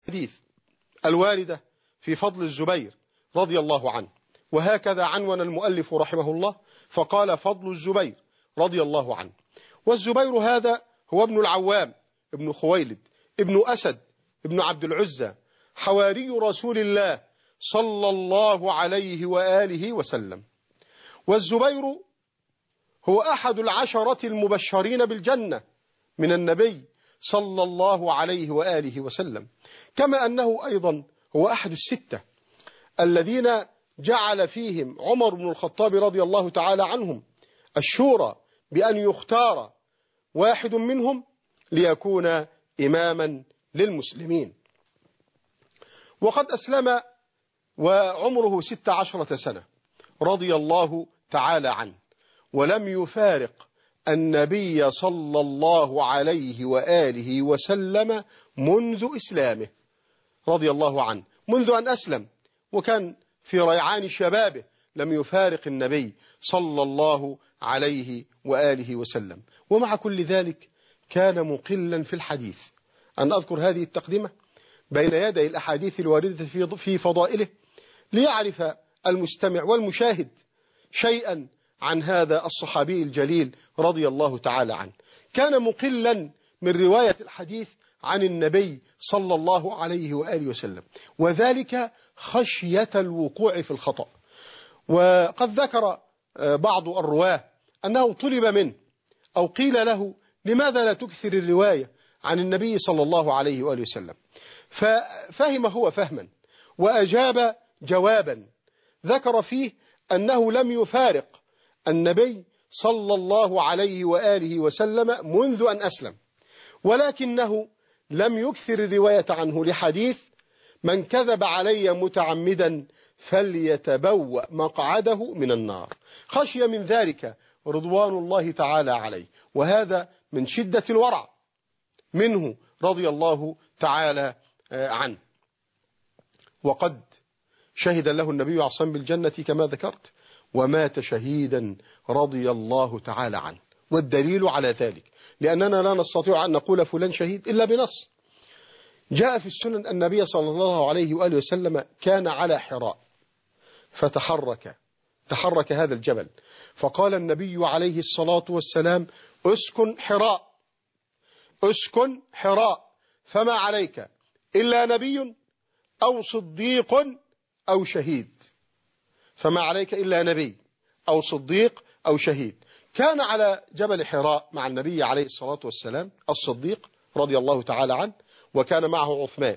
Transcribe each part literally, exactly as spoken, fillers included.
الحديث الواردة في فضل الزبير رضي الله عنه، وهكذا عنون المؤلف رحمه الله فقال فضل الزبير رضي الله عنه. والزبير هذا هو ابن العوام ابن خويلد ابن أسد ابن عبد العزى حواري رسول الله صلى الله عليه وآله وسلم. والزبير هو أحد العشرة المبشرين بالجنة من النبي صلى الله عليه وآله وسلم، كما أنه أيضا هو أحد الستة الذين جعل فيهم عمر بن الخطاب رضي الله تعالى عنهم الشورى بأن يختار واحد منهم ليكون إماما للمسلمين. وقد أسلم وعمره ست عشرة سنة رضي الله تعالى عنه، ولم يفارق النبي صلى الله عليه وآله وسلم منذ إسلامه رضي الله عنه، منذ أن أسلم وكان في ريعان شبابه لم يفارق النبي صلى الله عليه وآله وسلم. ومع كل ذلك كان مقلا في الحديث. أن أذكر هذه التقدمة بين يدي الأحاديث الواردة في فضائله ليعرف المستمع والمشاهد شيئا عن هذا الصحابي الجليل رضي الله تعالى عنه. كان مقلا من رواية الحديث عن النبي صلى الله عليه وآله وسلم، وذلك خشية الوقوع في الخطأ. وقد ذكر بعض الرواه أنه طلب منه أو قيل له لماذا لا تكثر الرواية عن النبي صلى الله عليه وآله وسلم، ففهم هو فهما وأجاب جوابا ذكر فيه أنه لم يفارق النبي صلى الله عليه وآله وسلم منذ أن أسلم، ولكنه لم يكثر الرواية عنه لحديث من كذب علي متعمدا فليتبوأ مقعده من النار، خشي من ذلك رضوان الله تعالى عليه، وهذا من شدة الورع منه رضي الله تعالى عنه. وقد شهد له النبي عليه الصلاة والسلام بالجنة كما ذكرت، ومات شهيدا رضي الله تعالى عنه. والدليل على ذلك لأننا لا نستطيع أن نقول فلان شهيد إلا بنص. جاء في السنن أن النبي صلى الله عليه وآله وسلم كان على حراء فتحرك تحرك هذا الجبل، فقال النبي عليه الصلاة والسلام اسكن حراء اسكن حراء فما عليك إلا نبي أو صديق أو شهيد، فما عليك إلا نبي أو صديق أو شهيد. كان على جبل حراء مع النبي عليه الصلاة والسلام الصديق رضي الله تعالى عنه، وكان معه عثمان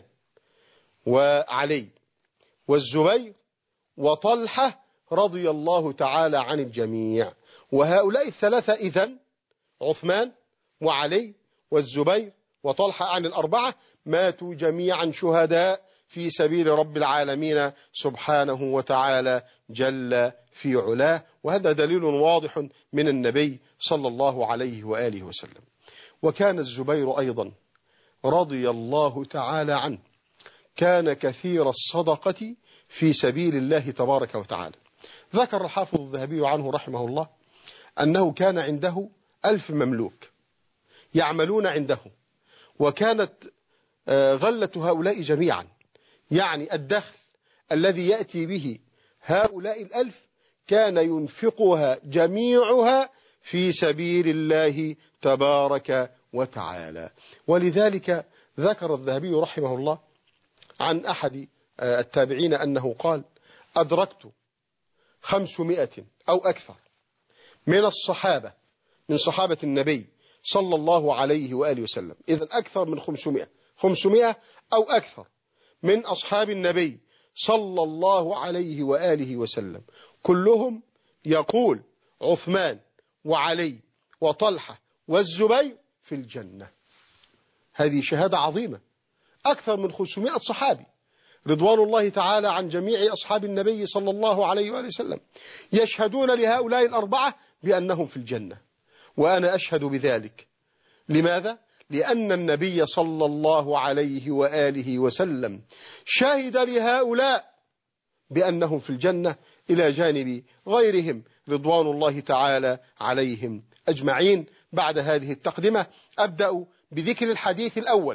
وعلي والزبير وطلحة رضي الله تعالى عن الجميع. وهؤلاء الثلاثة إذن عثمان وعلي والزبير وطلحة عن الأربعة ماتوا جميعا شهداء في سبيل رب العالمين سبحانه وتعالى جل في علاه، وهذا دليل واضح من النبي صلى الله عليه وآله وسلم. وكان الزبير أيضا رضي الله تعالى عنه كان كثير الصدقة في سبيل الله تبارك وتعالى. ذكر الحافظ الذهبي عنه رحمه الله أنه كان عنده ألف مملوك يعملون عنده، وكانت غلة هؤلاء جميعا يعني الدخل الذي يأتي به هؤلاء الألف كان ينفقها جميعها في سبيل الله تبارك وتعالى. ولذلك ذكر الذهبي رحمه الله عن أحد التابعين أنه قال أدركت خمسمائة أو أكثر من الصحابة من صحابة النبي صلى الله عليه وآله وسلم، إذن أكثر من خمسمائة خمسمائة أو أكثر من أصحاب النبي صلى الله عليه وآله وسلم كلهم يقول عثمان وعلي وطلحة والزبير في الجنة. هذه شهادة عظيمة، أكثر من خمسمائة صحابي رضوان الله تعالى عن جميع أصحاب النبي صلى الله عليه وآله وسلم يشهدون لهؤلاء الأربعة بأنهم في الجنة، وأنا أشهد بذلك. لماذا؟ لأن النبي صلى الله عليه وآله وسلم شهد لهؤلاء بأنهم في الجنة إلى جانب غيرهم رضوان الله تعالى عليهم أجمعين. بعد هذه التقدمة أبدأ بذكر الحديث الأول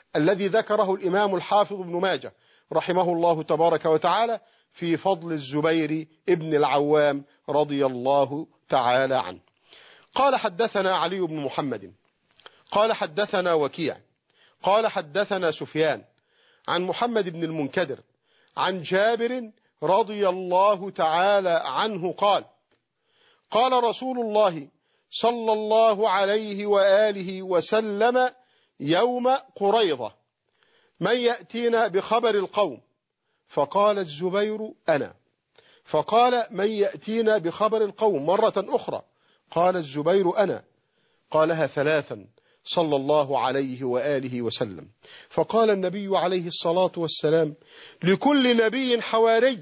الذي ذكره الإمام الحافظ ابن ماجه رحمه الله تبارك وتعالى في فضل الزبير ابن العوام رضي الله تعالى عنه. قال حدثنا علي بن محمد قال حدثنا وكيع قال حدثنا سفيان عن محمد بن المنكدر عن جابر رضي الله تعالى عنه قال قال رسول الله صلى الله عليه وآله وسلم يوم قريظة من يأتينا بخبر القوم؟ فقال الزبير أنا. فقال من يأتينا بخبر القوم مرة أخرى؟ قال الزبير أنا. قالها ثلاثا صلى الله عليه وآله وسلم. فقال النبي عليه الصلاة والسلام لكل نبي حواري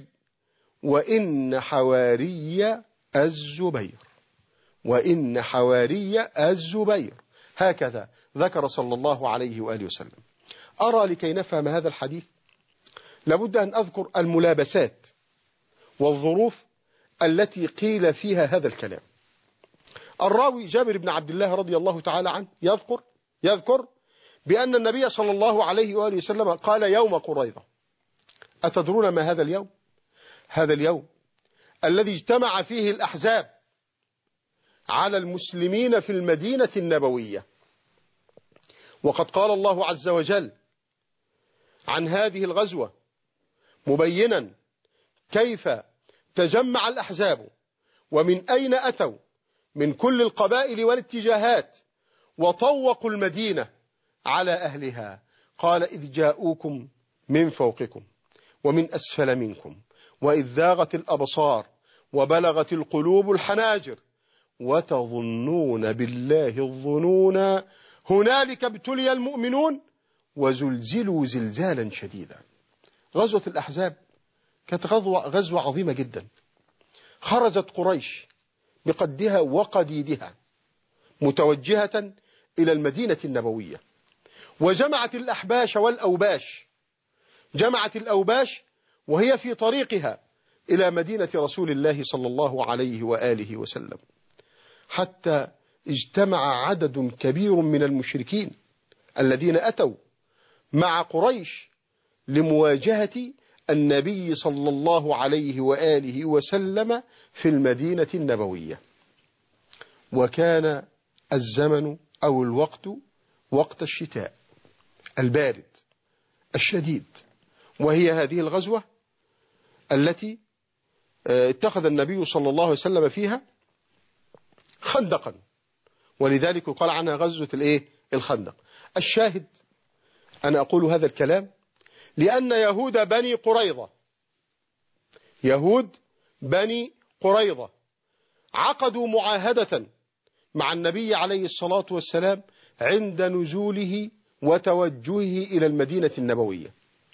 وإن حواري الزبير وإن حواري الزبير. هكذا ذكر صلى الله عليه وآله وسلم. أرى لكي نفهم هذا الحديث لابد أن أذكر الملابسات والظروف التي قيل فيها هذا الكلام. الراوي جابر بن عبد الله رضي الله تعالى عنه يذكر يذكر بأن النبي صلى الله عليه وآله وسلم قال يوم قريظة. أتدرون ما هذا اليوم؟ هذا اليوم الذي اجتمع فيه الأحزاب على المسلمين في المدينة النبوية. وقد قال الله عز وجل عن هذه الغزوة مبينا كيف تجمع الأحزاب ومن أين أتوا من كل القبائل والاتجاهات وطوقوا المدينة على أهلها. قال إذ جاءوكم من فوقكم ومن أسفل منكم وإذ ذاغت الأبصار وبلغت القلوب الحناجر وتظنون بالله الظنون هنالك ابتلي المؤمنون وزلزلوا زلزالا شديدا. غزوة الأحزاب كانت غزوة, غزوة عظيمة جدا. خرجت قريش بقدها وقديدها متوجهة إلى المدينة النبوية وجمعت الأحباش والأوباش. جمعت الأوباش وهي في طريقها إلى مدينة رسول الله صلى الله عليه وآله وسلم حتى اجتمع عدد كبير من المشركين الذين أتوا مع قريش لمواجهة النبي صلى الله عليه وآله وسلم في المدينة النبوية. وكان الزمن أو الوقت وقت الشتاء البارد الشديد، وهي هذه الغزوة التي اتخذ النبي صلى الله عليه وسلم فيها خندقا، ولذلك قال عنها غزوة الايه الخندق. الشاهد أنا أقول هذا الكلام لأن يهود بني قريظة يهود بني قريظة عقدوا معاهدة مع النبي عليه الصلاة والسلام عند نزوله وتوجهه إلى المدينة النبوية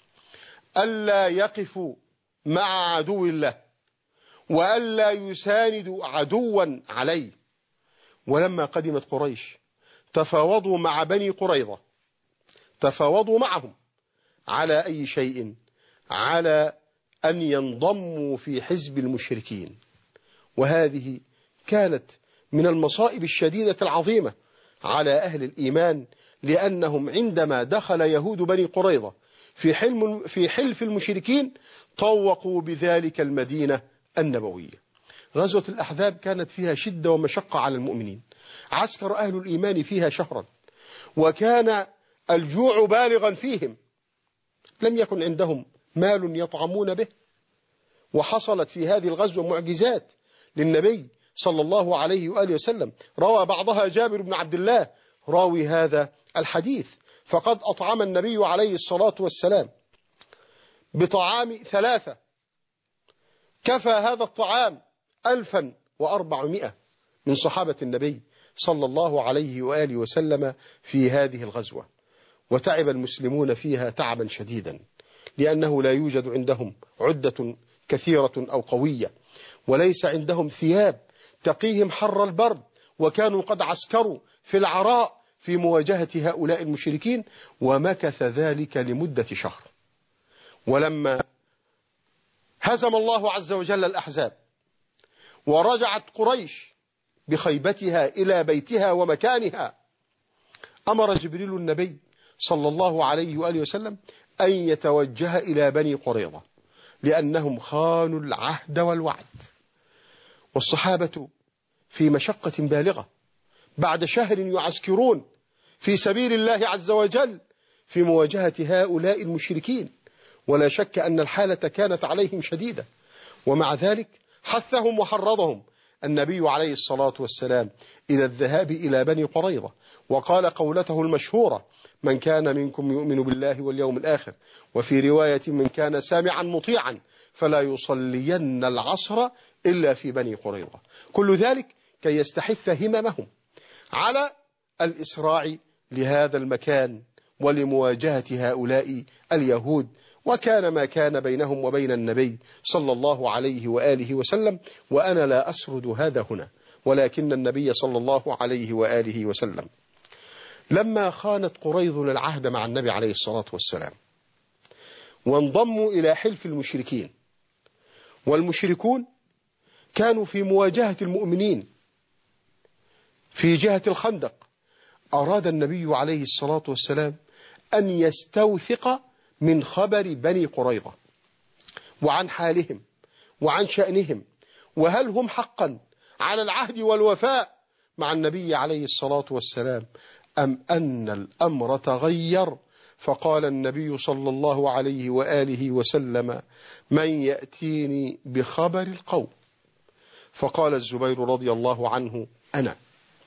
ألا يقفوا مع عدو الله وألا يساندوا عدوا عليه. ولما قدمت قريش تفاوضوا مع بني قريظة تفاوضوا معهم على أي شيء؟ على أن ينضموا في حزب المشركين. وهذه كانت من المصائب الشديدة العظيمة على أهل الإيمان، لأنهم عندما دخل يهود بني قريظة في حلم في حلف المشركين طوقوا بذلك المدينة النبوية. غزوة الأحزاب كانت فيها شدة ومشقة على المؤمنين. عسكر أهل الإيمان فيها شهرا وكان الجوع بالغا فيهم، لم يكن عندهم مال يطعمون به. وحصلت في هذه الغزوة معجزات للنبي صلى الله عليه وآله وسلم، روى بعضها جابر بن عبد الله راوي هذا الحديث، فقد أطعم النبي عليه الصلاة والسلام بطعام ثلاثة كفى هذا الطعام ألفا وأربعمائة من صحابة النبي صلى الله عليه وآله وسلم في هذه الغزوة. وتعب المسلمون فيها تعبا شديدا، لأنه لا يوجد عندهم عدة كثيرة أو قوية، وليس عندهم ثياب تقيهم حر البرد، وكانوا قد عسكروا في العراء في مواجهة هؤلاء المشركين. ومكث ذلك لمدة شهر. ولما هزم الله عز وجل الأحزاب ورجعت قريش بخيبتها إلى بيتها ومكانها، أمر جبريل النبي صلى الله عليه وآله وسلم أن يتوجه إلى بني قريظة، لأنهم خانوا العهد والوعد، والصحابة في مشقة بالغة بعد شهر يعسكرون في سبيل الله عز وجل في مواجهة هؤلاء المشركين، ولا شك أن الحالة كانت عليهم شديدة، ومع ذلك حثهم وحرضهم النبي عليه الصلاة والسلام إلى الذهاب إلى بني قريظة، وقال قولته المشهورة: من كان منكم يؤمن بالله واليوم الآخر، وفي رواية: من كان سامعا مطيعا فلا يصلين العصر إلا في بني قريظة. كل ذلك كي يستحث هممهم على الإسراع لهذا المكان ولمواجهة هؤلاء اليهود. وكان ما كان بينهم وبين النبي صلى الله عليه وآله وسلم، وأنا لا أسرد هذا هنا، ولكن النبي صلى الله عليه وآله وسلم لما خانت قريظ العهد مع النبي عليه الصلاة والسلام وانضموا إلى حلف المشركين، والمشركون كانوا في مواجهة المؤمنين في جهة الخندق، أراد النبي عليه الصلاة والسلام أن يستوثق من خبر بني قريظة وعن حالهم وعن شأنهم، وهل هم حقا على العهد والوفاء مع النبي عليه الصلاة والسلام أم أن الأمر تغير. فقال النبي صلى الله عليه وآله وسلم: من يأتيني بخبر القوم؟ فقال الزبير رضي الله عنه: أنا.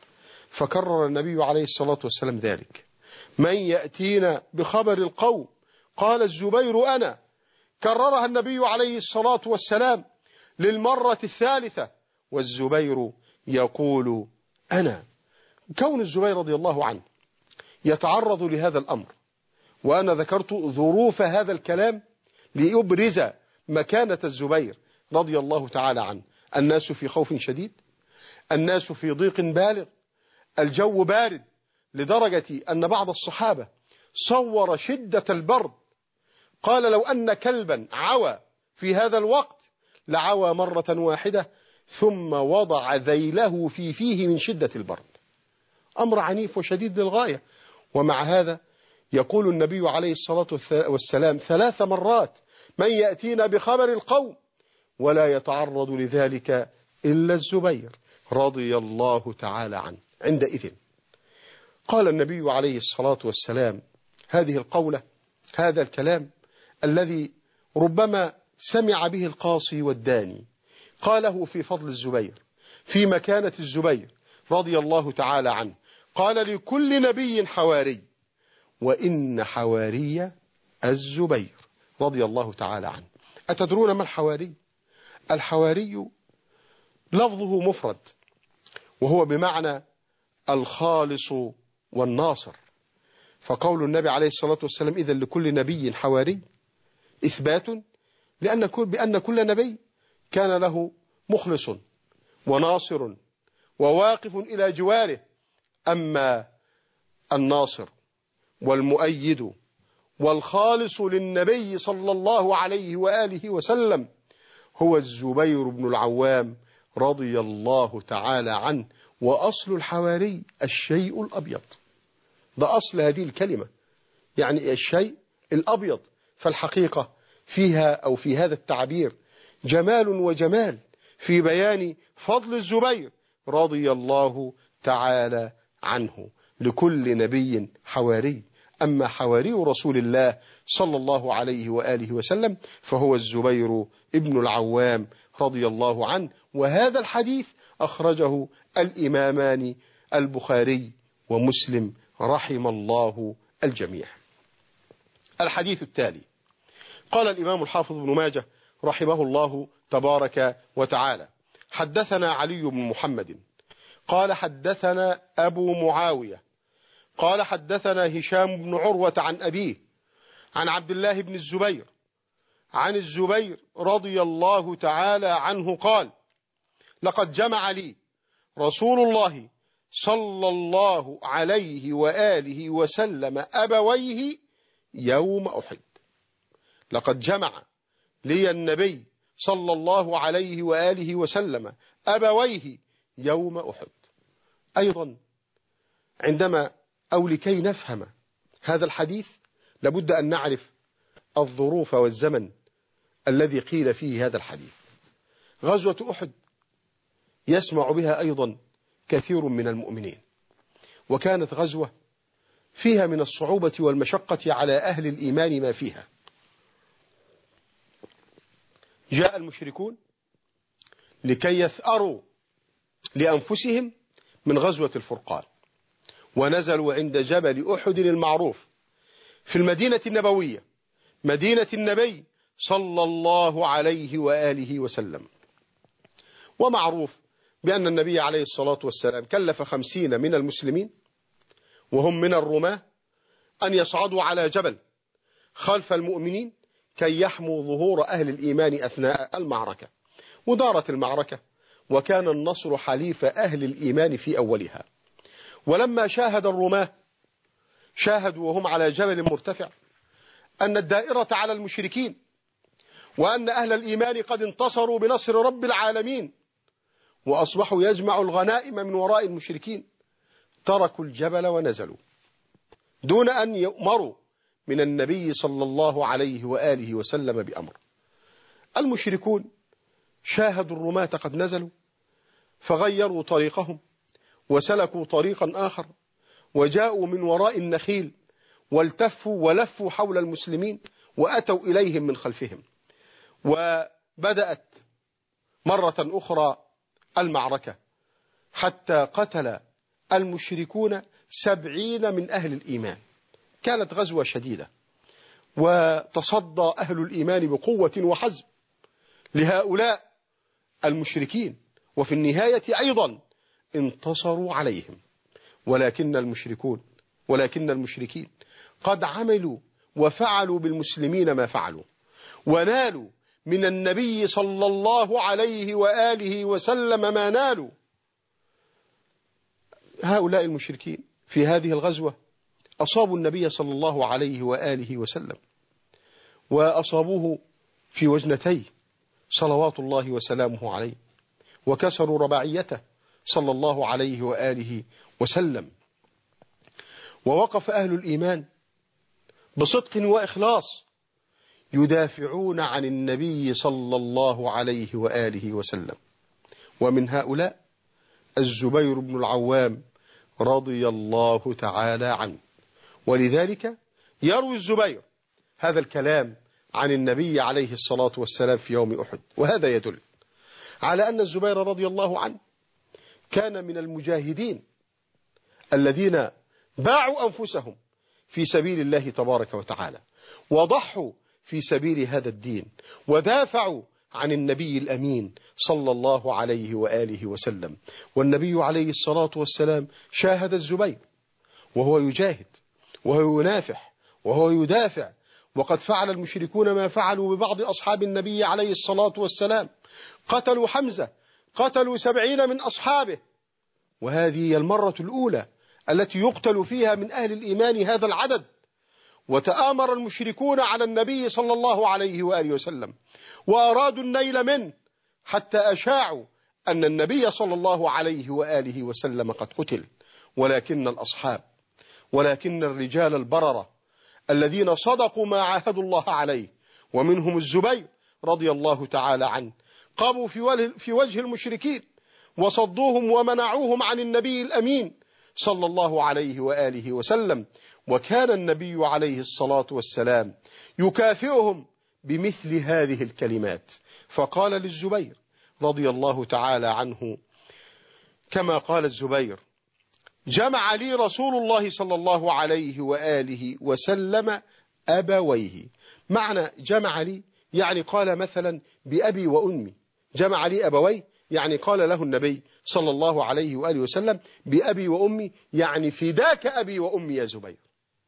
فكرر النبي عليه الصلاة والسلام ذلك: من يأتينا بخبر القوم؟ قال الزبير: أنا. كررها النبي عليه الصلاة والسلام للمرة الثالثة والزبير يقول: أنا. كون الزبير رضي الله عنه يتعرض لهذا الأمر، وأنا ذكرت ظروف هذا الكلام ليبرز مكانة الزبير رضي الله تعالى عنه. الناس في خوف شديد، الناس في ضيق بالغ، الجو بارد لدرجة أن بعض الصحابة صور شدة البرد، قال: لو أن كلبا عوى في هذا الوقت لعوى مرة واحدة ثم وضع ذيله في فيه من شدة البرد. أمر عنيف وشديد للغاية، ومع هذا يقول النبي عليه الصلاة والسلام ثلاث مرات: من يأتينا بخبر القوم؟ ولا يتعرض لذلك إلا الزبير رضي الله تعالى عنه. عندئذ قال النبي عليه الصلاة والسلام هذه القولة، هذا الكلام الذي ربما سمع به القاصي والداني، قاله في فضل الزبير، في مكانة الزبير رضي الله تعالى عنه. قال: لكل نبي حواري، وإن حواري الزبير رضي الله تعالى عنه. أتدرون ما الحواري؟ الحواري لفظه مفرد، وهو بمعنى الخالص والناصر. فقول النبي عليه الصلاة والسلام إذن لكل نبي حواري إثبات لأن كل بأن كل نبي كان له مخلص وناصر وواقف إلى جواره. أما الناصر والمؤيد والخالص للنبي صلى الله عليه وآله وسلم هو الزبير بن العوام رضي الله تعالى عنه. وأصل الحواري الشيء الأبيض، ده أصل هذه الكلمة، يعني الشيء الأبيض. فالحقيقة فيها أو في هذا التعبير جمال وجمال في بيان فضل الزبير رضي الله تعالى عنه. لكل نبي حواري، أما حواري رسول الله صلى الله عليه وآله وسلم فهو الزبير ابن العوام رضي الله عنه. وهذا الحديث أخرجه الإمامان البخاري ومسلم رحم الله الجميع. الحديث التالي قال الإمام الحافظ ابن ماجه رحمه الله تبارك وتعالى: حدثنا علي بن محمد قال حدثنا أبو معاوية قال حدثنا هشام بن عروة عن أبيه عن عبد الله بن الزبير عن الزبير رضي الله تعالى عنه قال: لقد جمع لي رسول الله صلى الله عليه وآله وسلم أبويه يوم أحد. لقد جمع لي النبي صلى الله عليه وآله وسلم أبويه يوم أحد. أيضا عندما أو لكي نفهم هذا الحديث لابد أن نعرف الظروف والزمن الذي قيل فيه هذا الحديث. غزوة أحد يسمع بها أيضا كثير من المؤمنين، وكانت غزوة فيها من الصعوبة والمشقة على أهل الإيمان ما فيها. جاء المشركون لكي يثأروا لأنفسهم من غزوة الفرقان، ونزلوا عند جبل أحد المعروف في المدينة النبوية، مدينة النبي صلى الله عليه وآله وسلم. ومعروف بأن النبي عليه الصلاة والسلام كلف خمسين من المسلمين وهم من الرماة أن يصعدوا على جبل خلف المؤمنين كي يحموا ظهور أهل الإيمان أثناء المعركة. ودارت المعركة وكان النصر حليف أهل الإيمان في أولها. ولما شاهد الرماة شاهدوا وهم على جبل مرتفع أن الدائرة على المشركين، وأن أهل الإيمان قد انتصروا بنصر رب العالمين وأصبحوا يجمعوا الغنائم من وراء المشركين، تركوا الجبل ونزلوا دون أن يؤمروا من النبي صلى الله عليه وآله وسلم بأمر. المشركون شاهدوا الرماة قد نزلوا فغيروا طريقهم وسلكوا طريقا آخر، وجاءوا من وراء النخيل والتفوا ولفوا حول المسلمين وأتوا إليهم من خلفهم. وبدأت مرة أخرى المعركة حتى قتل المشركون سبعين من أهل الإيمان. كانت غزوة شديدة، وتصدى أهل الإيمان بقوة وحزم لهؤلاء المشركين، وفي النهاية أيضا انتصروا عليهم. ولكن المشركون ولكن المشركين قد عملوا وفعلوا بالمسلمين ما فعلوا، ونالوا من النبي صلى الله عليه وآله وسلم ما نالوا. هؤلاء المشركين في هذه الغزوة أصابوا النبي صلى الله عليه وآله وسلم، وأصابوه في وجنتيه صلوات الله وسلامه عليه، وكسروا رباعيته صلى الله عليه وآله وسلم. ووقف أهل الإيمان بصدق وإخلاص يدافعون عن النبي صلى الله عليه وآله وسلم. ومن هؤلاء الزبير بن العوام رضي الله تعالى عنه. ولذلك يروي الزبير هذا الكلام عن النبي عليه الصلاة والسلام في يوم أحد. وهذا يدل على أن الزبير رضي الله عنه كان من المجاهدين الذين باعوا أنفسهم في سبيل الله تبارك وتعالى، وضحوا في سبيل هذا الدين، ودافعوا عن النبي الأمين صلى الله عليه وآله وسلم. والنبي عليه الصلاة والسلام شاهد الزبير وهو يجاهد وهو ينافح وهو يدافع، وقد فعل المشركون ما فعلوا ببعض أصحاب النبي عليه الصلاة والسلام، قتلوا حمزة، قتلوا سبعين من أصحابه. وهذه هي المرة الأولى التي يقتل فيها من أهل الإيمان هذا العدد. وتآمر المشركون على النبي صلى الله عليه وآله وسلم وأرادوا النيل منه، حتى أشاعوا أن النبي صلى الله عليه وآله وسلم قد قتل. ولكن الأصحاب ولكن الرجال البررة الذين صدقوا ما عاهدوا الله عليه، ومنهم الزبير رضي الله تعالى عنه، قاموا في وجه المشركين وصدوهم ومنعوهم عن النبي الأمين صلى الله عليه وآله وسلم. وكان النبي عليه الصلاة والسلام يكافئهم بمثل هذه الكلمات، فقال للزبير رضي الله تعالى عنه كما قال الزبير: جمع لي رسول الله صلى الله عليه وآله وسلم أبويه. معنى جمع لي يعني قال مثلا بأبي وأمي، جمع لي أبوي يعني قال له النبي صلى الله عليه وآله وسلم بأبي وأمي، يعني فداك أبي وأمي يا زبير.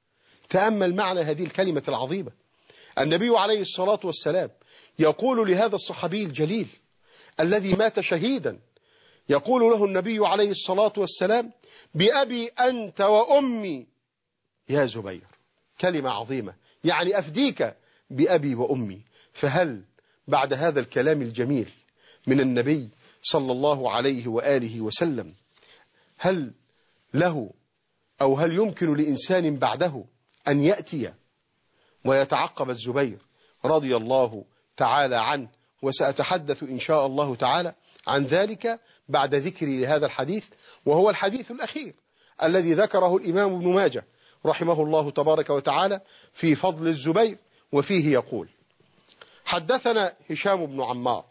تأمل معنى هذه الكلمة العظيمة. النبي عليه الصلاة والسلام يقول لهذا الصحابي الجليل الذي مات شهيدا، يقول له النبي عليه الصلاة والسلام: بأبي أنت وأمي يا زبير. كلمة عظيمة، يعني أفديك بأبي وأمي. فهل بعد هذا الكلام الجميل من النبي صلى الله عليه وآله وسلم هل له أو هل يمكن لإنسان بعده أن يأتي ويتعقب الزبير رضي الله تعالى عنه، وسأتحدث إن شاء الله تعالى عن ذلك بعد ذكري لهذا الحديث، وهو الحديث الأخير الذي ذكره الإمام ابن ماجه رحمه الله تبارك وتعالى في فضل الزبير، وفيه يقول: حدثنا هشام بن عمار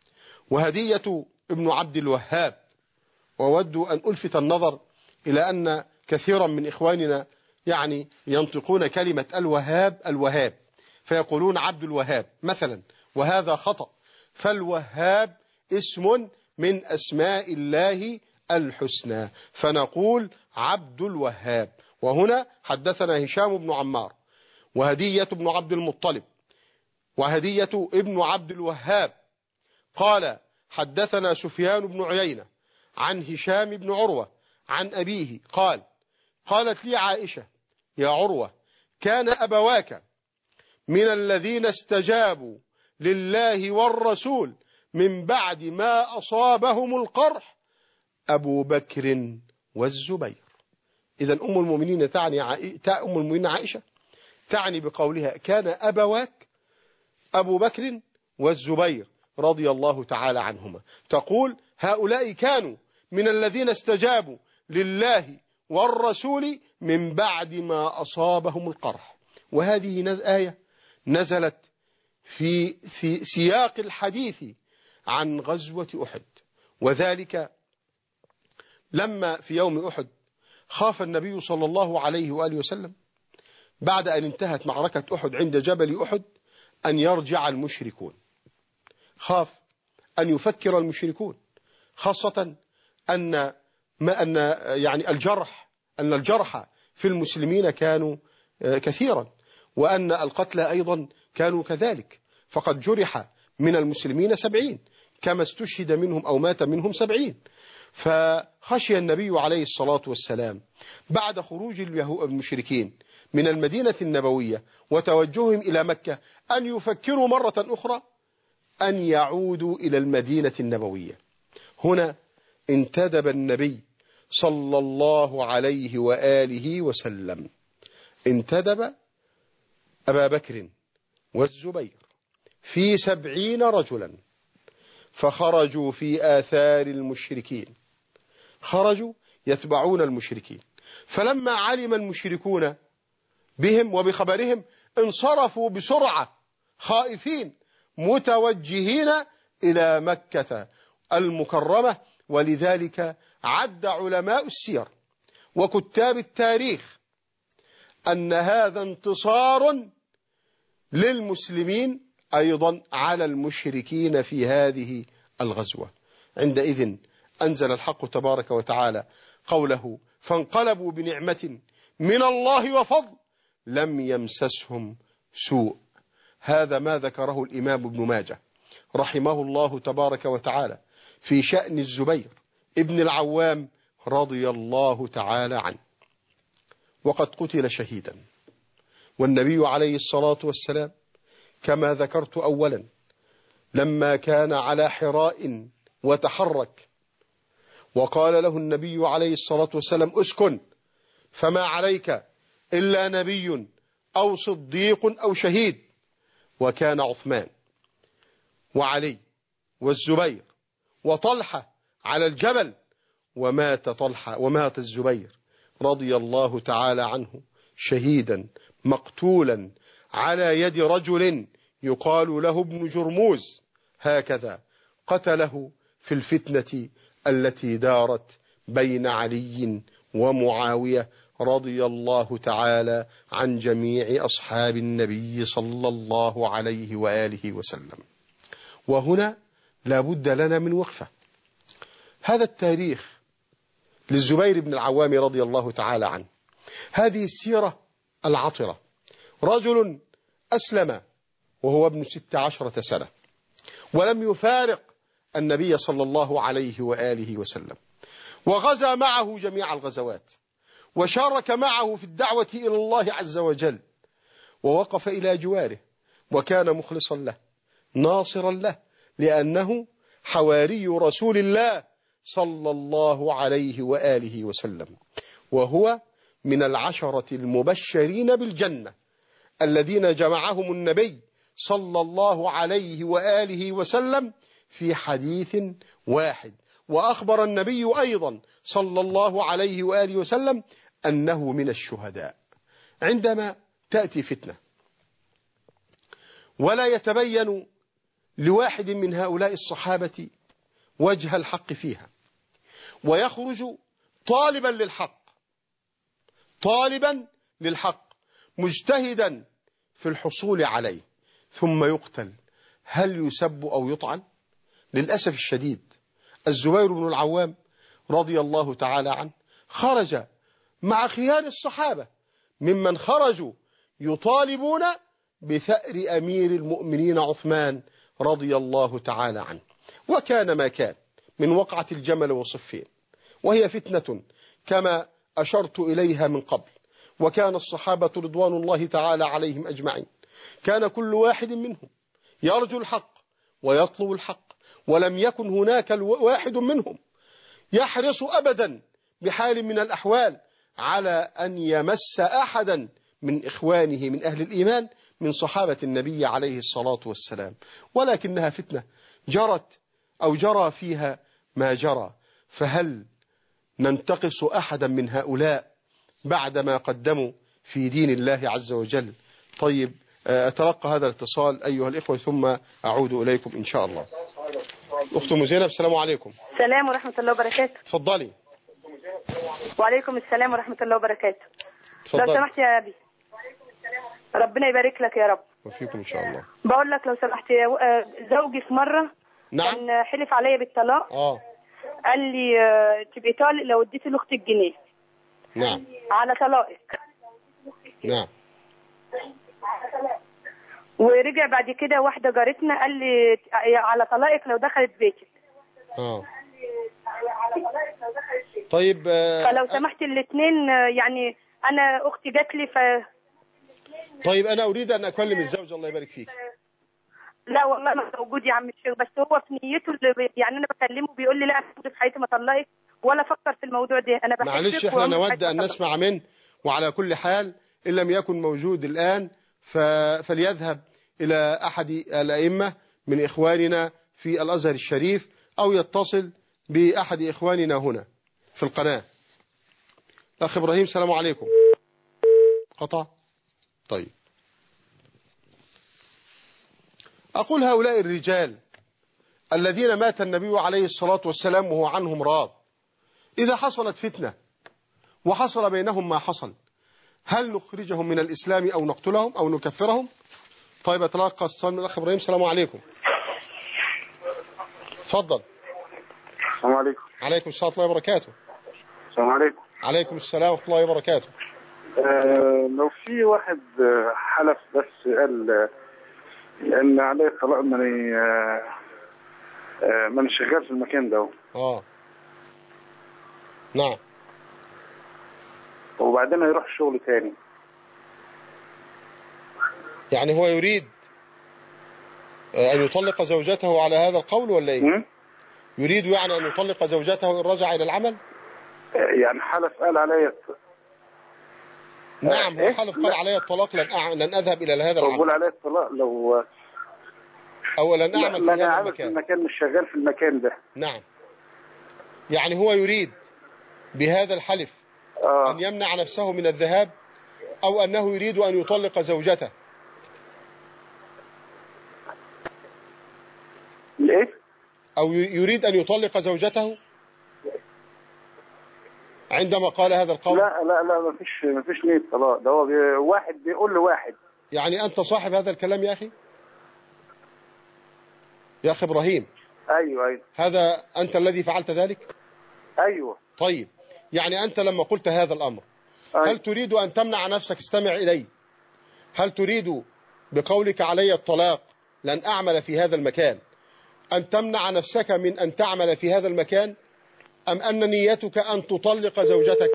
وهدية ابن عبد الوهاب. وود أن ألفت النظر إلى أن كثيرا من إخواننا يعني ينطقون كلمة الوهاب الوهاب، فيقولون عبد الوهاب مثلا، وهذا خطأ، فالوهاب اسم من أسماء الله الحسنى، فنقول عبد الوهاب. وهنا حدثنا هشام بن عمار وهدية بن عبد المطلب وهدية ابن عبد الوهاب قال: حدثنا سفيان بن عيينة عن هشام بن عروة عن أبيه قال: قالت لي عائشة: يا عروة، كان أبواك من الذين استجابوا لله والرسول من بعد ما أصابهم القرح أبو بكر والزبير. إذن أم المؤمنين تعني عائشة، أم المؤمنين عائشة تعني بقولها كان أبواك أبو بكر والزبير رضي الله تعالى عنهما، تقول هؤلاء كانوا من الذين استجابوا لله والرسول من بعد ما أصابهم القرح. وهذه آية نزلت في سياق الحديث عن غزوة أحد، وذلك لما في يوم أحد خاف النبي صلى الله عليه وآله وسلم بعد أن انتهت معركة أحد عند جبل أحد أن يرجع المشركون، خاف أن يفكر المشركون، خاصة أن ما أن يعني الجرح أن الجرح في المسلمين كانوا كثيرا، وأن القتلى أيضا كانوا كذلك، فقد جرح من المسلمين سبعين كما استشهد منهم أو مات منهم سبعين. فخشي النبي عليه الصلاة والسلام بعد خروج المشركين من المدينة النبوية وتوجههم إلى مكة أن يفكروا مرة أخرى أن يعودوا إلى المدينة النبوية. هنا انتدب النبي صلى الله عليه وآله وسلم، انتدب أبا بكر والزبير في سبعين رجلا، فخرجوا في آثار المشركين، خرجوا يتبعون المشركين، فلما علم المشركون بهم وبخبرهم انصرفوا بسرعة خائفين متوجهين إلى مكة المكرمة. ولذلك عد علماء السير وكتاب التاريخ أن هذا انتصار للمسلمين أيضا على المشركين في هذه الغزوة. عندئذ أنزل الحق تبارك وتعالى قوله: فانقلبوا بنعمة من الله وفضل لم يمسسهم سوء. هذا ما ذكره الإمام ابن ماجه رحمه الله تبارك وتعالى في شأن الزبير ابن العوام رضي الله تعالى عنه، وقد قتل شهيدا. والنبي عليه الصلاة والسلام كما ذكرت أولا لما كان على حراء وتحرك وقال له النبي عليه الصلاة والسلام: اسكن، فما عليك إلا نبي أو صديق أو شهيد. وكان عثمان وعلي والزبير وطلحة على الجبل، ومات طلحة ومات الزبير رضي الله تعالى عنه شهيدا مقتولا على يد رجل يقال له ابن جرموز، هكذا قتله في الفتنة التي دارت بين علي ومعاوية رضي الله تعالى عن جميع أصحاب النبي صلى الله عليه وآله وسلم. وهنا لا بد لنا من وقفة. هذا التاريخ للزبير بن العوام رضي الله تعالى عنه، هذه السيرة العطرة، رجل أسلم وهو ابن ست عشرة سنة ولم يفارق النبي صلى الله عليه وآله وسلم، وغزا معه جميع الغزوات، وشارك معه في الدعوة إلى الله عز وجل، ووقف إلى جواره، وكان مخلصا له ناصرا له، لأنه حواري رسول الله صلى الله عليه وآله وسلم، وهو من العشرة المبشرين بالجنة الذين جمعهم النبي صلى الله عليه وآله وسلم في حديث واحد. وأخبر النبي أيضا صلى الله عليه وآله وسلم أنه من الشهداء. عندما تأتي فتنة ولا يتبين لواحد من هؤلاء الصحابة وجه الحق فيها، ويخرج طالبا للحق طالبا للحق مجتهدا في الحصول عليه، ثم يقتل، هل يسب أو يطعن؟ للأسف الشديد الزبير بن العوام رضي الله تعالى عنه خرج مع خيار الصحابة ممن خرجوا يطالبون بثأر أمير المؤمنين عثمان رضي الله تعالى عنه. وكان ما كان من وقعة الجمل وصفين، وهي فتنة كما أشرت إليها من قبل. وكان الصحابة رضوان الله تعالى عليهم أجمعين كان كل واحد منهم يرجو الحق ويطلب الحق، ولم يكن هناك واحد منهم يحرص أبدا بحال من الأحوال على أن يمس أحدا من إخوانه من أهل الإيمان من صحابة النبي عليه الصلاة والسلام. ولكنها فتنة جرت أو جرى فيها ما جرى، فهل ننتقص أحدا من هؤلاء بعدما قدموا في دين الله عز وجل؟ طيب أتلقى هذا الاتصال أيها الإخوة ثم أعود إليكم إن شاء الله. أخت أم زينب السلام عليكم. السلام ورحمة الله وبركاته. تفضلي. وعليكم السلام ورحمة الله وبركاته. تفضلي. لو سمحت يا أبي، ربنا يبارك لك يا رب. وفيكم إن شاء الله. بقول لك لو سمحت يا زوجي في مرة نعم. كان حلف عليا بالطلاق. آه. قال لي تبقي طالق لو اديتي لاختك جنيه. نعم. على طلاقك. نعم. ورجع بعد كده واحدة جارتنا قال لي على طلاقك لو دخلت بيتك. اه طيب آه فلو سمحت الاثنين يعني انا اختي جات لي ف طيب انا اريد ان اكلم الزوج الله يبارك فيك. لا والله ما موجود يا عم الشيخ، بس هو في نيته اللي بي... يعني انا بكلمه بيقول لي لا انا في حياتي ما طلقك ولا افكر في الموضوع ده، انا بحبك. معلش احنا نود ان نسمع منه، وعلى كل حال ان لم يكن موجود الان ف... فليذهب الى احد الائمه من اخواننا في الازهر الشريف او يتصل باحد اخواننا هنا في القناه. اخ ابراهيم السلام عليكم. قطع. طيب أقول هؤلاء الرجال الذين مات النبي عليه الصلاة والسلام وهو عنهم راض، إذا حصلت فتنة وحصل بينهم ما حصل، هل نخرجهم من الإسلام أو نقتلهم أو نكفرهم؟ طيب أتلقى الصلاة من الأخ إبراهيم السلام عليكم. تفضل. السلام عليكم. عليكم السلام ورحمة الله وبركاته. السلام عليكم. عليكم السلام ورحمة الله وبركاته. آه لو في واحد حلف بس قال لأن عليه الطلاق ماني آه آه ماني شغال في المكان ده. اه نعم. وبعدين هيروح شغل تاني. يعني هو يريد أن يطلق زوجته على هذا القول ولا إيه؟ م? يريد يعني أن يطلق زوجته إن رجع إلى العمل؟ آه يعني حلف قال علي. نعم هو حلف قال علي الطلاق لن أع... لن أذهب إلى هذا العمل. بقول علي الطلاق لو أو لن أعمل في هذا المكان. في المكان مش شغال في المكان ده. نعم. يعني هو يريد بهذا الحلف آه. أن يمنع نفسه من الذهاب، أو أنه يريد أن يطلق زوجته. ليه؟ أو يريد أن يطلق زوجته عندما قال هذا القول. لا لا لا ما فيش ما فيش نية طلاق، ده هو بي... واحد بيقول لواحد. يعني أنت صاحب هذا الكلام يا أخي؟ يا أخي إبراهيم. أيوه أيوه. هذا أنت الذي فعلت ذلك؟ أيوه. طيب يعني أنت لما قلت هذا الأمر أيوه. هل تريد أن تمنع نفسك؟ استمع إلي. هل تريد بقولك علي الطلاق لن أعمل في هذا المكان أن تمنع نفسك من أن تعمل في هذا المكان، أم أن نيتك أن تطلق زوجتك؟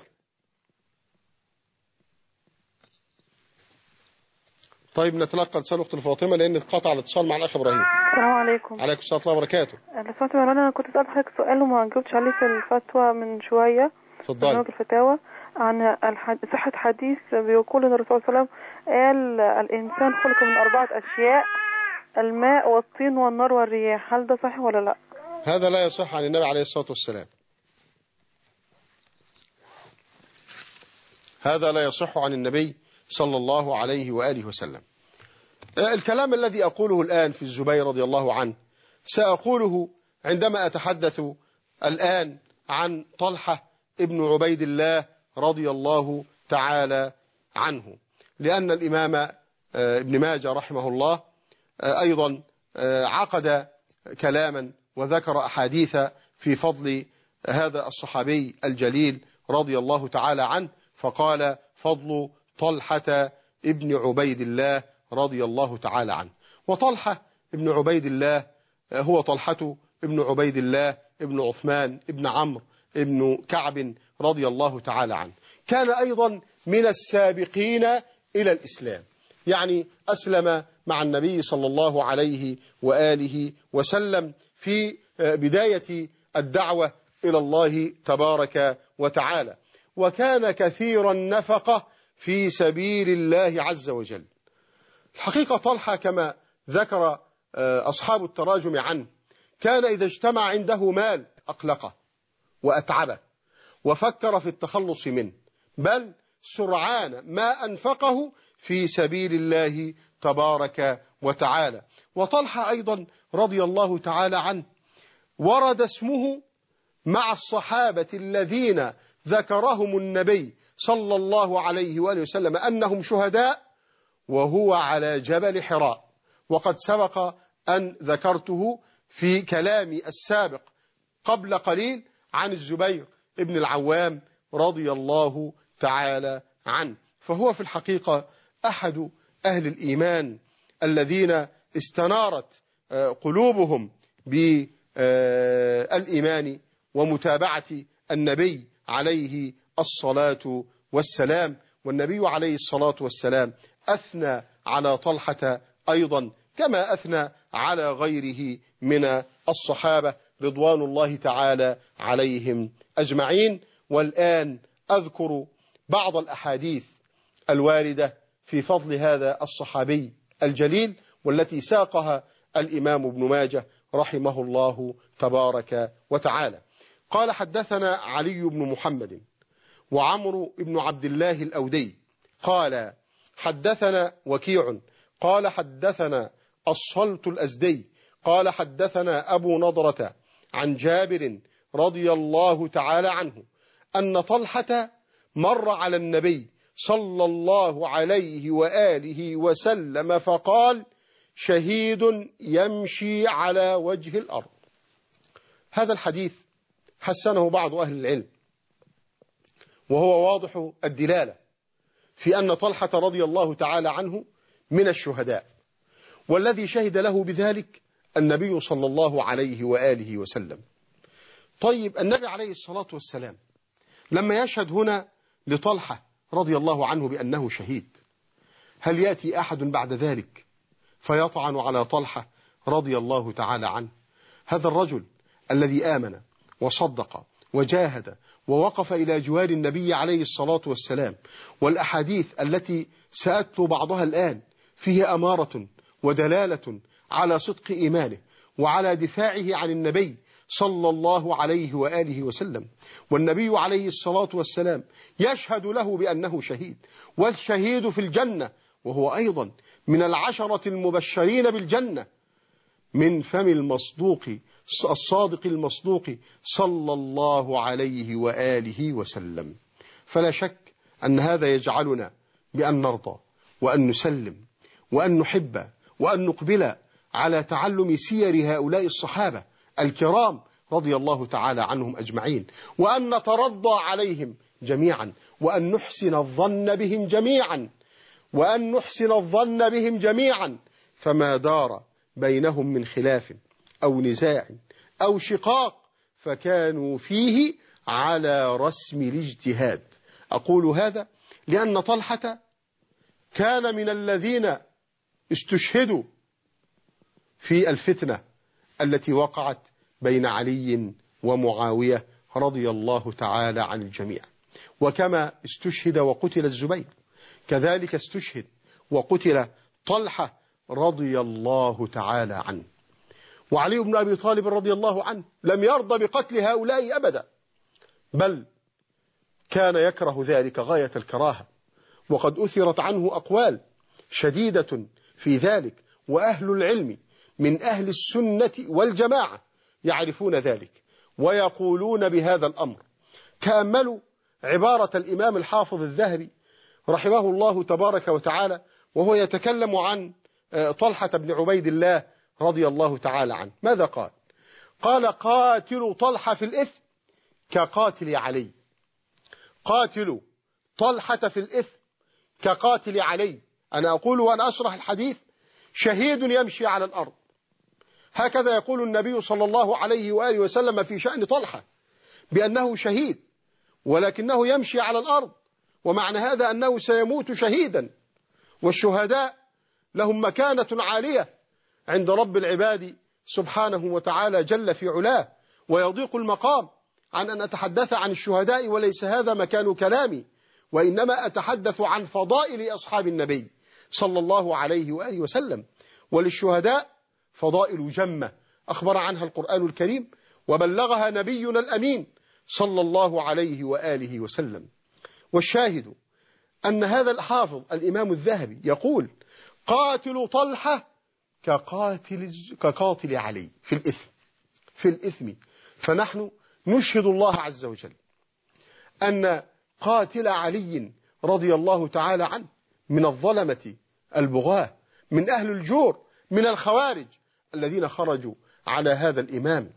طيب نتلقى اتصال أخت فاطمة لأن قطع الاتصال مع الأخ إبراهيم. السلام عليكم. عليكم السلام ورحمة الله وبركاته. الفتوى يا مولانا، أنا كنت سألت حضرتك سؤال وما جاوبتش عليه في الفتوى من شوية. اتفضلي. الفتاوى عن الحد... صحة حديث بيقول ان الرسول صلى الله عليه وسلم قال الانسان خلق من اربعة اشياء: الماء والطين والنار والرياح. هل ده صحيح ولا لا؟ هذا لا يصح عن النبي عليه الصلاة والسلام. هذا لا يصح عن النبي صلى الله عليه وآله وسلم. الكلام الذي أقوله الآن في الزبير رضي الله عنه سأقوله عندما أتحدث الآن عن طلحة ابن عبيد الله رضي الله تعالى عنه، لأن الإمام ابن ماجه رحمه الله أيضا عقد كلاما وذكر أحاديث في فضل هذا الصحابي الجليل رضي الله تعالى عنه، فقال: فضل طلحة ابن عبيد الله رضي الله تعالى عنه. وطلحة ابن عبيد الله هو طلحة ابن عبيد الله ابن عثمان ابن عمرو ابن كعب رضي الله تعالى عنه. كان أيضا من السابقين إلى الإسلام، يعني أسلم مع النبي صلى الله عليه وآله وسلم في بداية الدعوة إلى الله تبارك وتعالى، وكان كثير النفقة في سبيل الله عز وجل. الحقيقة طلحة كما ذكر أصحاب التراجم عنه كان إذا اجتمع عنده مال أقلقه وأتعبه وفكر في التخلص منه، بل سرعان ما أنفقه في سبيل الله تبارك وتعالى. وطلحة أيضا رضي الله تعالى عنه ورد اسمه مع الصحابة الذين ذكرهم النبي صلى الله عليه وآله وسلم أنهم شهداء وهو على جبل حراء، وقد سبق أن ذكرته في كلامي السابق قبل قليل عن الزبير ابن العوام رضي الله تعالى عنه. فهو في الحقيقة أحد أهل الإيمان الذين استنارت قلوبهم بالإيمان ومتابعة النبي عليه الصلاة والسلام. والنبي عليه الصلاة والسلام أثنى على طلحة أيضا كما أثنى على غيره من الصحابة رضوان الله تعالى عليهم أجمعين. والآن أذكر بعض الأحاديث الواردة في فضل هذا الصحابي الجليل والتي ساقها الإمام ابن ماجه رحمه الله تبارك وتعالى. قال: حدثنا علي بن محمد وعمرو بن عبد الله الأودي قال: حدثنا وكيع قال: حدثنا الصلت الأزدي قال: حدثنا أبو نضرة عن جابر رضي الله تعالى عنه أن طلحة مر على النبي صلى الله عليه وآله وسلم فقال: شهيد يمشي على وجه الأرض. هذا الحديث حسنه بعض أهل العلم، وهو واضح الدلالة في أن طلحة رضي الله تعالى عنه من الشهداء، والذي شهد له بذلك النبي صلى الله عليه وآله وسلم. طيب، النبي عليه الصلاة والسلام لما يشهد هنا لطلحة رضي الله عنه بأنه شهيد، هل يأتي أحد بعد ذلك فيطعن على طلحة رضي الله تعالى عنه؟ هذا الرجل الذي آمن وصدق وجاهد ووقف إلى جوار النبي عليه الصلاة والسلام، والأحاديث التي سأتلو بعضها الآن فيه أمارة ودلالة على صدق إيمانه وعلى دفاعه عن النبي صلى الله عليه وآله وسلم. والنبي عليه الصلاة والسلام يشهد له بأنه شهيد، والشهيد في الجنة، وهو أيضا من العشرة المبشرين بالجنة من فم المصدوق الصادق المصدوق صلى الله عليه وآله وسلم. فلا شك أن هذا يجعلنا بأن نرضى وأن نسلم وأن نحب وأن نقبل على تعلم سير هؤلاء الصحابة الكرام رضي الله تعالى عنهم أجمعين، وأن نترضى عليهم جميعا، وأن نحسن الظن بهم جميعا وأن نحسن الظن بهم جميعا فما دار بينهم من خلاف أو نزاع أو شقاق فكانوا فيه على رسم الاجتهاد. أقول هذا لأن طلحة كان من الذين استشهدوا في الفتنة التي وقعت بين علي ومعاوية رضي الله تعالى عن الجميع. وكما استشهد وقتل الزبير كذلك استشهد وقتل طلحة رضي الله تعالى عنه. وعلي بن أبي طالب رضي الله عنه لم يرضى بقتل هؤلاء أبدا، بل كان يكره ذلك غاية الكراهة، وقد أثرت عنه أقوال شديدة في ذلك، وأهل العلم من أهل السنة والجماعة يعرفون ذلك ويقولون بهذا الأمر. تأملوا عبارة الإمام الحافظ الذهبي رحمه الله تبارك وتعالى وهو يتكلم عن طلحة بن عبيد الله رضي الله تعالى عنه. ماذا قال؟ قال: قاتل طلحة في الإثم كقاتل علي. قاتل طلحة في الإثم كقاتل علي. أنا أقول وأنا أشرح الحديث: شهيد يمشي على الأرض. هكذا يقول النبي صلى الله عليه وآله وسلم في شأن طلحة بأنه شهيد، ولكنه يمشي على الأرض، ومعنى هذا أنه سيموت شهيدا. والشهداء لهم مكانة عالية عند رب العباد سبحانه وتعالى جل في علاه، ويضيق المقام عن أن أتحدث عن الشهداء، وليس هذا مكان كلامي، وإنما أتحدث عن فضائل أصحاب النبي صلى الله عليه وآله وسلم. وللشهداء فضائل جمة أخبر عنها القرآن الكريم وبلغها نبينا الأمين صلى الله عليه وآله وسلم. والشاهد أن هذا الحافظ الإمام الذهبي يقول: قاتل طلحة كقاتل, كقاتل علي في الإثم في الإثم فنحن نشهد الله عز وجل أن قاتل علي رضي الله تعالى عنه من الظلمة البغاة، من أهل الجور، من الخوارج الذين خرجوا على هذا الإمام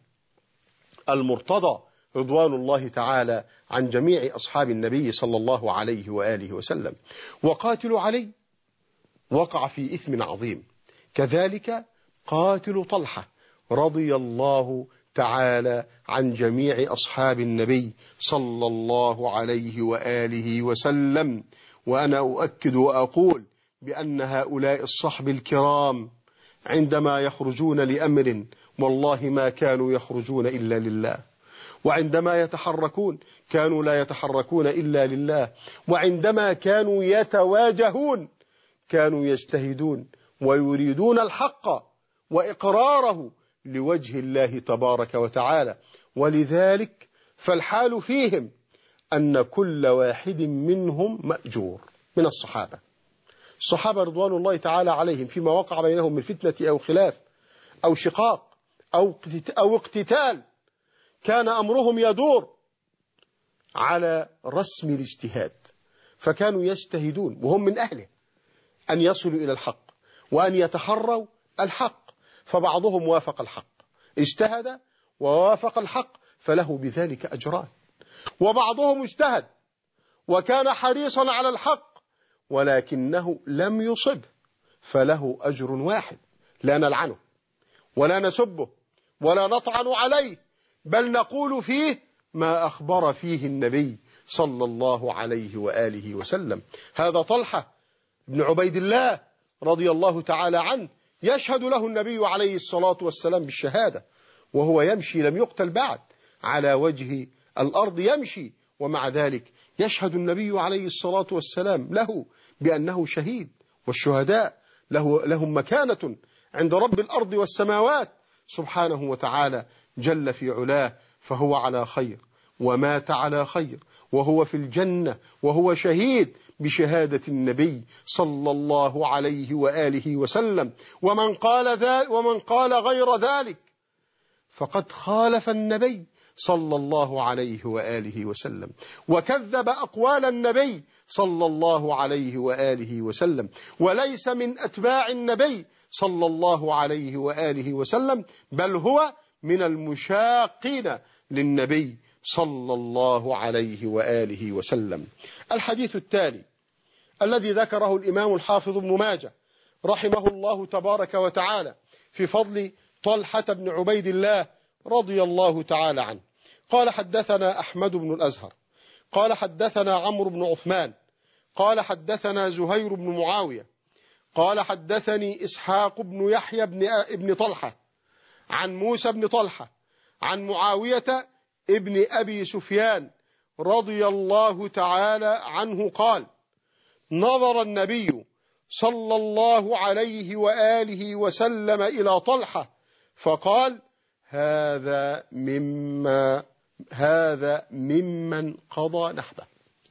المرتضى رضوان الله تعالى عن جميع أصحاب النبي صلى الله عليه وآله وسلم. وقاتل علي وقع في إثم عظيم، كذلك قاتل طلحة رضي الله تعالى عن جميع أصحاب النبي صلى الله عليه وآله وسلم. وأنا أؤكد وأقول بأن هؤلاء الصحب الكرام عندما يخرجون لأمر والله ما كانوا يخرجون إلا لله، وعندما يتحركون كانوا لا يتحركون إلا لله، وعندما كانوا يتواجهون كانوا يجتهدون ويريدون الحق وإقراره لوجه الله تبارك وتعالى. ولذلك فالحال فيهم أن كل واحد منهم مأجور من الصحابة. الصحابة رضوان الله تعالى عليهم فيما وقع بينهم من فتنة أو خلاف أو شقاق أو اقتتال كان أمرهم يدور على رسم الاجتهاد، فكانوا يجتهدون وهم من أهله أن يصلوا إلى الحق وأن يتحروا الحق. فبعضهم وافق الحق اجتهد ووافق الحق فله بذلك أجران، وبعضهم اجتهد وكان حريصا على الحق ولكنه لم يصب فله أجر واحد، لا نلعنه ولا نسبه ولا نطعن عليه، بل نقول فيه ما أخبر فيه النبي صلى الله عليه وآله وسلم. هذا طلحة بن عبيد الله رضي الله تعالى عنه يشهد له النبي عليه الصلاة والسلام بالشهادة وهو يمشي، لم يقتل بعد، على وجه الأرض يمشي، ومع ذلك يشهد النبي عليه الصلاة والسلام له بأنه شهيد. والشهداء له لهم مكانة عند رب الأرض والسماوات سبحانه وتعالى جل في علاه، فهو على خير ومات على خير وهو في الجنة وهو شهيد بشهادة النبي صلى الله عليه وآله وسلم. ومن قال ذلك ومن قال غير ذلك فقد خالف النبي صلى الله عليه وآله وسلم وكذب أقوال النبي صلى الله عليه وآله وسلم، وليس من أتباع النبي صلى الله عليه وآله وسلم، بل هو من المشاقين للنبي صلى الله عليه وآله وسلم. الحديث التالي الذي ذكره الإمام الحافظ ابن ماجه رحمه الله تبارك وتعالى في فضل طلحة بن عبيد الله رضي الله تعالى عنه قال: حدثنا أحمد بن الأزهر قال حدثنا عمرو بن عثمان قال حدثنا زهير بن معاوية قال حدثني إسحاق بن يحيى بن, ابن طلحة عن موسى بن طلحة عن معاوية ابن أبي سفيان رضي الله تعالى عنه قال: نظر النبي صلى الله عليه وآله وسلم إلى طلحة فقال: هذا مما هذا ممن قضى نحبه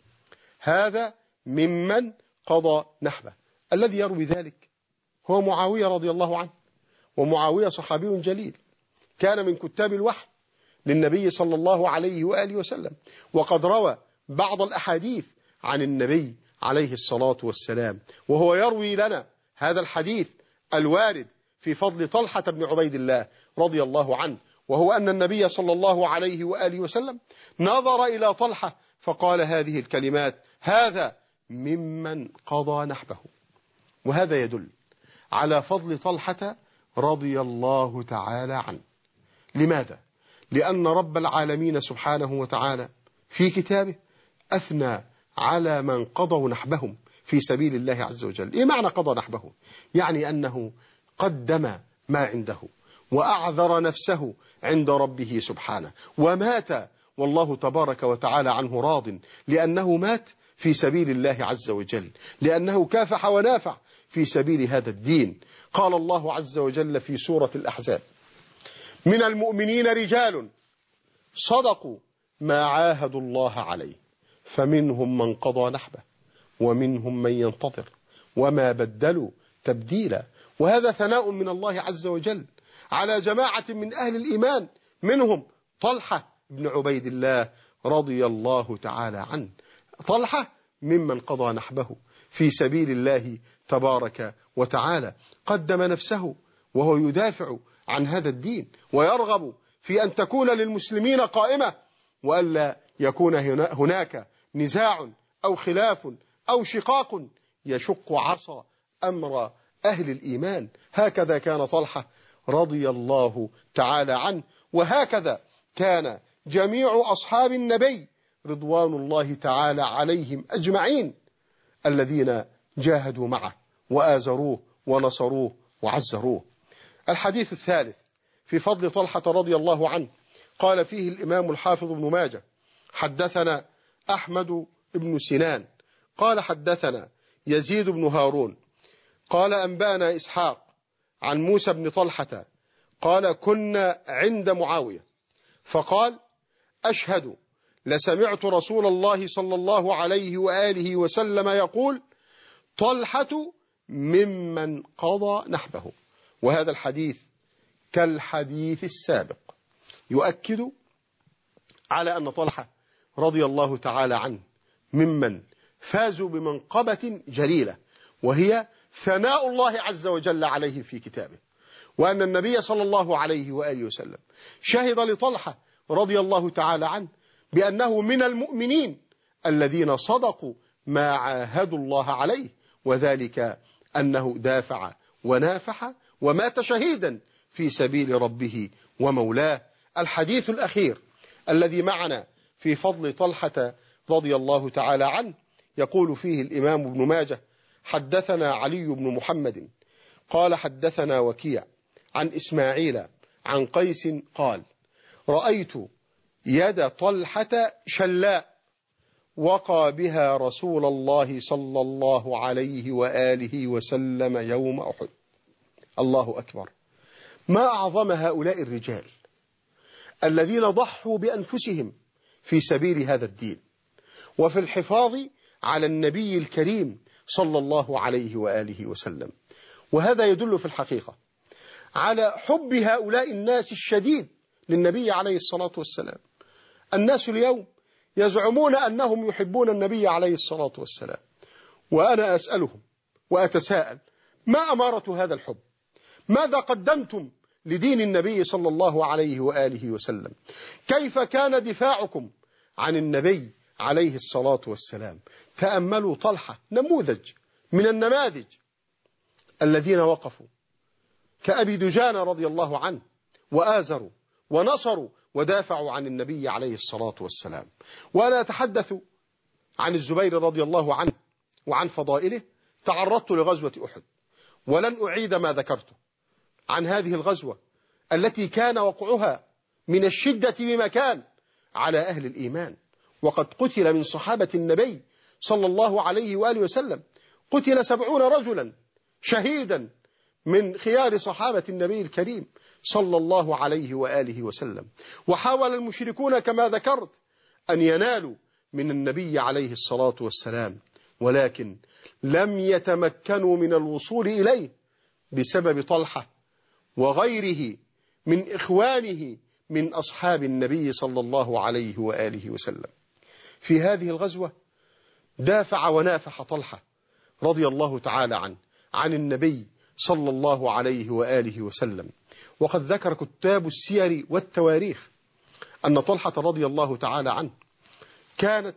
هذا ممن قضى نحبه. الذي يروي ذلك هو معاوية رضي الله عنه، ومعاوية صحابي جليل كان من كتاب الوحي للنبي صلى الله عليه وآله وسلم، وقد روى بعض الأحاديث عن النبي عليه الصلاة والسلام، وهو يروي لنا هذا الحديث الوارد في فضل طلحة بن عبيد الله رضي الله عنه، وهو أن النبي صلى الله عليه وآله وسلم نظر إلى طلحة فقال هذه الكلمات: هذا ممن قضى نحبه. وهذا يدل على فضل طلحة رضي الله تعالى عنه. لماذا؟ لأن رب العالمين سبحانه وتعالى في كتابه أثنى على من قضوا نحبهم في سبيل الله عز وجل. إيه معنى قضى نحبه؟ يعني أنه قدم ما عنده وأعذر نفسه عند ربه سبحانه ومات والله تبارك وتعالى عنه راض، لأنه مات في سبيل الله عز وجل، لأنه كافح ونافع في سبيل هذا الدين. قال الله عز وجل في سورة الأحزاب: من المؤمنين رجال صدقوا ما عاهدوا الله عليه فمنهم من قضى نحبه ومنهم من ينتظر وما بدلوا تبديلا. وهذا ثناء من الله عز وجل على جماعة من أهل الإيمان، منهم طلحة بن عبيد الله رضي الله تعالى عنه. طلحة ممن قضى نحبه في سبيل الله تبارك وتعالى، قدم نفسه وهو يدافع عن هذا الدين ويرغب في أن تكون للمسلمين قائمة، وألا يكون هناك نزاع أو خلاف أو شقاق يشق عصا أمر أهل الإيمان. هكذا كان طلحة رضي الله تعالى عنه، وهكذا كان جميع أصحاب النبي رضوان الله تعالى عليهم أجمعين الذين جاهدوا معه وآزروه ونصروه وعزروه. الحديث الثالث في فضل طلحة رضي الله عنه قال فيه الإمام الحافظ ابن ماجه: حدثنا أحمد بن سنان قال حدثنا يزيد بن هارون قال أنبانا إسحاق عن موسى بن طلحة قال: كنا عند معاوية فقال: أشهد لسمعت رسول الله صلى الله عليه وآله وسلم يقول: طلحة ممن قضى نحبه. وهذا الحديث كالحديث السابق يؤكد على أن طلحة رضي الله تعالى عنه ممن فازوا بمنقبة جليلة، وهي ثناء الله عز وجل عليهم في كتابه، وأن النبي صلى الله عليه وآله وسلم شهد لطلحة رضي الله تعالى عنه بأنه من المؤمنين الذين صدقوا ما عاهدوا الله عليه، وذلك أنه دافع ونافح ومات شهيدا في سبيل ربه ومولاه. الحديث الأخير الذي معنا في فضل طلحة رضي الله تعالى عنه يقول فيه الإمام ابن ماجه: حدثنا علي بن محمد قال حدثنا وكيع عن إسماعيل عن قيس قال: رأيت يد طلحة شلاء وقى بها رسول الله صلى الله عليه وآله وسلم يوم أحد. الله أكبر! ما أعظم هؤلاء الرجال الذين ضحوا بأنفسهم في سبيل هذا الدين وفي الحفاظ على النبي الكريم صلى الله عليه وآله وسلم. وهذا يدل في الحقيقة على حب هؤلاء الناس الشديد للنبي عليه الصلاة والسلام. الناس اليوم يزعمون أنهم يحبون النبي عليه الصلاة والسلام، وأنا أسألهم وأتساءل: ما أمارة هذا الحب؟ ماذا قدمتم لدين النبي صلى الله عليه وآله وسلم؟ كيف كان دفاعكم عن النبي عليه الصلاة والسلام؟ تأملوا طلحة نموذج من النماذج الذين وقفوا كأبي دجان رضي الله عنه وآزروا ونصروا ودافعوا عن النبي عليه الصلاة والسلام. وأنا أتحدث عن الزبير رضي الله عنه وعن فضائله. تعرضت لغزوة أحد ولن أعيد ما ذكرته عن هذه الغزوة التي كان وقعها من الشدة بمكان على أهل الإيمان، وقد قتل من صحابة النبي صلى الله عليه وآله وسلم قتل سبعون رجلا شهيدا من خيار صحابة النبي الكريم صلى الله عليه وآله وسلم. وحاول المشركون كما ذكرت أن ينالوا من النبي عليه الصلاة والسلام، ولكن لم يتمكنوا من الوصول إليه بسبب طلحة وغيره من إخوانه من أصحاب النبي صلى الله عليه وآله وسلم. في هذه الغزوة دافع ونافح طلحة رضي الله تعالى عنه عن النبي صلى الله عليه وآله وسلم. وقد ذكر كتاب السير والتواريخ أن طلحة رضي الله تعالى عنه كانت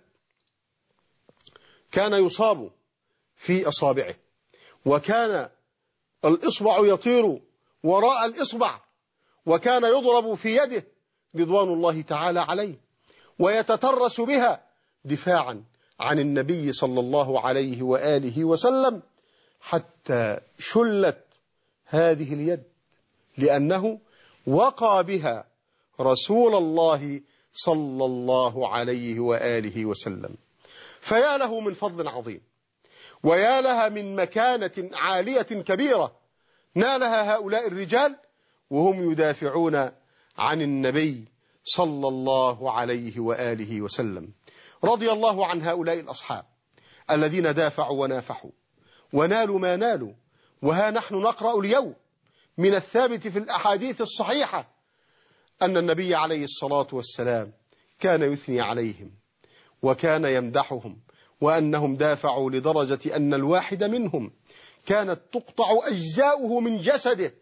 كان يصاب في أصابعه، وكان الإصبع يطير وراء الإصبع، وكان يضرب في يده رضوان الله تعالى عليه ويتترس بها دفاعا عن النبي صلى الله عليه وآله وسلم، حتى شلت هذه اليد لأنه وقى بها رسول الله صلى الله عليه وآله وسلم. فيا له من فضل عظيم، ويا لها من مكانة عالية كبيرة نالها هؤلاء الرجال وهم يدافعون عن النبي صلى الله عليه وآله وسلم. رضي الله عن هؤلاء الأصحاب الذين دافعوا ونافحوا ونالوا ما نالوا. وها نحن نقرأ اليوم من الثابت في الأحاديث الصحيحة أن النبي عليه الصلاة والسلام كان يثني عليهم وكان يمدحهم، وأنهم دافعوا لدرجة أن الواحد منهم كانت تقطع أجزاؤه من جسده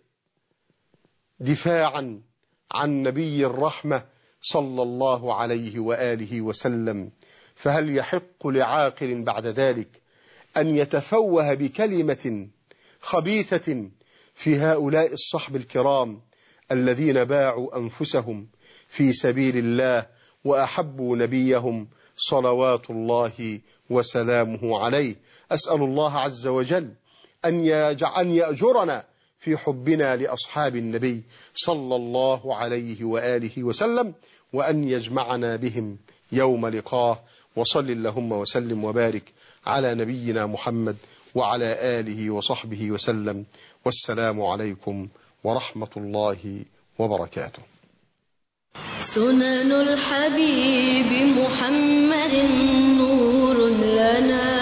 دفاعا عن نبي الرحمة صلى الله عليه وآله وسلم. فهل يحق لعاقل بعد ذلك أن يتفوه بكلمة خبيثة في هؤلاء الصحب الكرام الذين باعوا أنفسهم في سبيل الله وأحبوا نبيهم صلوات الله وسلامه عليه؟ أسأل الله عز وجل أن يأجرنا في حبنا لأصحاب النبي صلى الله عليه وآله وسلم، وأن يجمعنا بهم يوم لقاه. وصل اللهم وسلم وبارك على نبينا محمد وعلى آله وصحبه وسلم، والسلام عليكم ورحمة الله وبركاته. سنن الحبيب محمد نور لنا